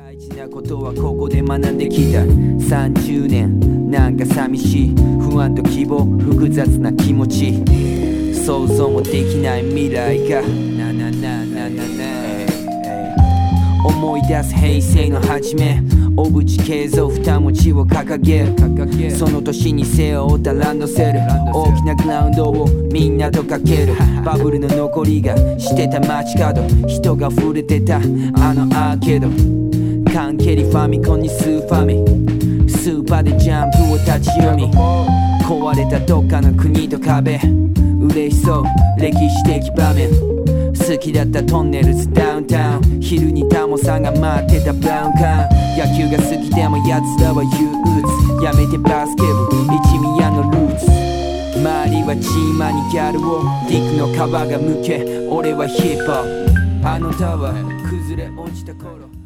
大事なことはここで学んできた。30年なんか寂しい不安と希望複雑な気持ち、想像もできない未来が思い出す平成の初め、小渕恵三二文字を掲げる。その年に背負ったランドセル、大きなグラウンドをみんなとかける。バブルの残りがしてた街角、人が触れてたあのアーケード。缶蹴りファミコンにスーファミ、スーパーでジャンプを立ち読み、壊れたどっかの国と壁、嬉しそう歴史的場面。好きだったトンネルズダウンタウン、昼にタモさんが待ってたブラウン管。野球が好きでも奴らは憂鬱、やめてバスケ部一宮のルーツ。周りはチーマにギャルをディックの皮がむけ、俺はヒップホップ。あのタワー崩れ落ちた頃